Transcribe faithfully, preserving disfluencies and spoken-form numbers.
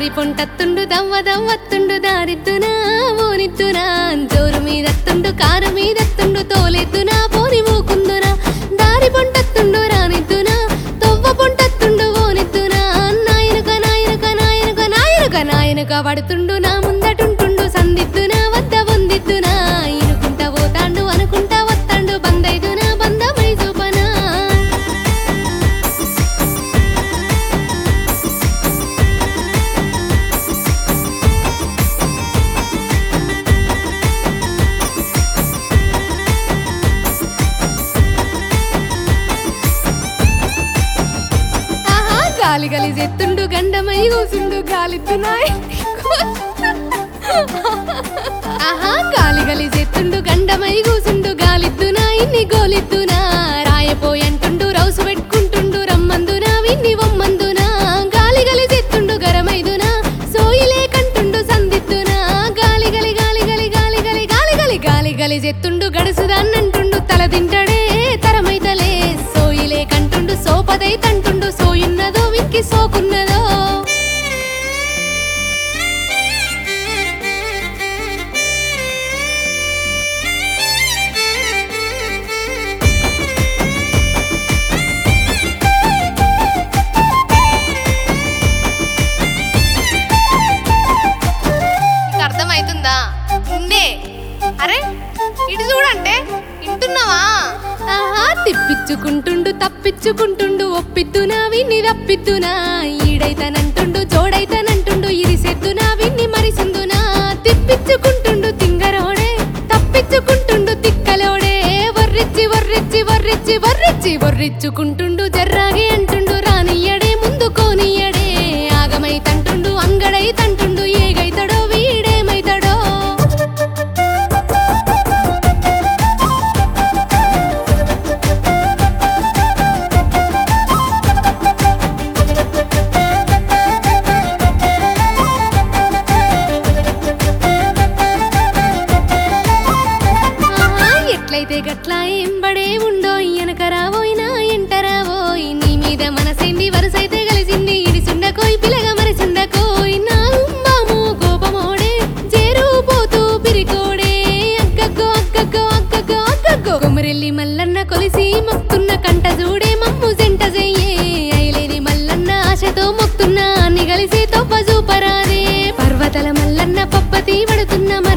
దారి పొంటత్తుండు దవ్వ దవ్వత్తుండు దారిద్దునా ఓనిద్దునా జోరు మీదత్తుండు కారు మీదత్తుండు తోలెద్దునా పోని మూకుందునా దారి పొంటత్తుండు రానిద్దునా తొవ్వ పొంటత్తుండు ఓనిద్దునా నాయనుక నాయనుక నాయనుక నాయనుక నాయనుక పడుతుండు నా ముందటుంటుండు సందిద్దునా వద్ద వందిద్దునా ఇనుకుంటా పోతాండు అనుకుంటా వత్తాండు బందైదునా బంధమై చూపనా గాలి గలి చెత్తుండు గండమై కూసుండు గాలిత్తునాయ్ ఆహా గాలి గలి చెత్తుండు గండమై కూసుండు గాలిద్దునా ఇన్ని గోలిద్దునా రాయపోయంటుండు రౌసు పెట్టుకుంటుండు రమ్మందునా విన్ని వమ్మందునా గాలి గలి చెత్తుండు గరమైదునా సోయిలే కంటుండు సందిద్దునా గాలి గలి గాలి గలి గాలి గలి గాలి గలి గాలి గలి చెత్తుండు గడుసుదాన్నంటుండు తల తింటడే తరమైతలే సోయిలే కంటుండు సోపదై తంటుండు సోయున్నదో విక్కి సోకున్నదో అర్థమైతుందా ఉండే అరే ఇటు చూడంటే వింటున్నావా ఆహా తిప్పించుకుంటుండు తప్పించుకుంటుండు ఒప్పిద్దునా విన్ని రప్పిద్దునా ఈడైతనంటుండు జోడైతనంటుండు ఇరిసెద్దునా విన్ని మరిసిందునా తిప్పించుకుంటుండు తింగరోడే తప్పించుకుంటుండు తిక్కలోడే వర్రిచ్చి వర్రిచ్చి వర్రిచ్చి వర్రిచ్చి వర్రిచ్చుకుంటుండు జర్రాగి అంటుండు రానియ్యడే ముందు కోనియ్యడే ఆగమైతంటుండు అంగడైతంటుండు ఏగైతడో వీడేమైతడో ఎట్లయితే గట్లా ఎంబడే ఉండో ఎనక రావోయినా ఎంట రావోయ్ నీ మీద మనసైంది వరసైతే కలిసింది ఇడిసుండకోయ్ పిలగ మరిసుండకోయ్ నా ఉమ్మాము కోపమోడే చేరు పోతూ పిరికోడే అగ్గగ్గో అగ్గగ్గో అగ్గగ్గో అగ్గగ్గో కొమరెల్లి మల్లన్న కొలిసి మొక్కున్న కంట చూడే మమ్ము జంట చెయ్యే ఐలేని మల్లన్న ఆశతో మొక్కున్న అన్ని కలిసి తొప్ప చూపరాదే పర్వతల మల్లన్న పప్పతి పడుతున్న